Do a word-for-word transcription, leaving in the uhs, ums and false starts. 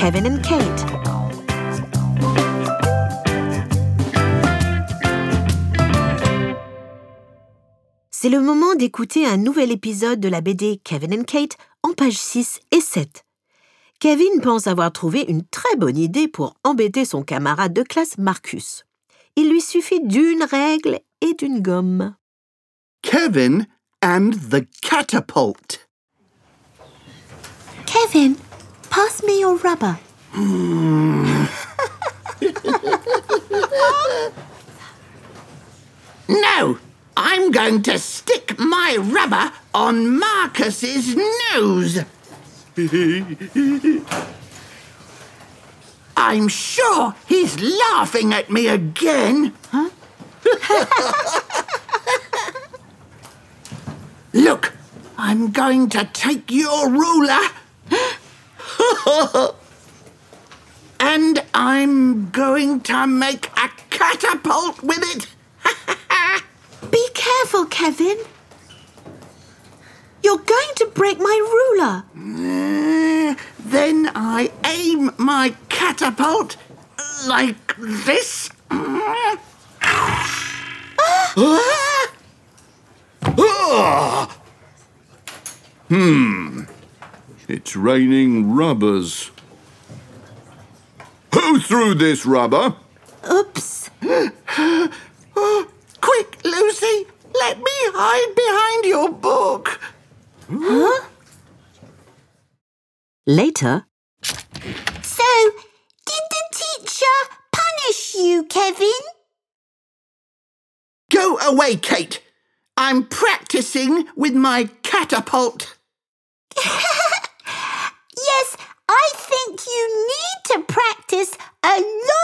Kevin and Kate. C'est le moment d'écouter un nouvel épisode de la B D Kevin and Kate en pages six et sept. Kevin pense avoir trouvé une très bonne idée pour embêter son camarade de classe Marcus. Il lui suffit d'une règle et d'une gomme. Kevin and the catapult. Kevin, pass me your rubber. No, I'm going to stick my rubber on Marcus's nose. I'm sure he's laughing at me again. Huh? Look, I'm going to take your ruler and I'm going to make a catapult with it. Be careful, Kevin. You're going to break my ruler. Uh, then I aim my catapult like this. Hmm. It's raining rubbers. Who threw this rubber? Oops. Oh, quick, Lucy, let me hide behind your book. Huh? Later. So, did the teacher punish you, Kevin? Go away, Kate. I'm practicing with my catapult. Yes, I think you need to practice a lot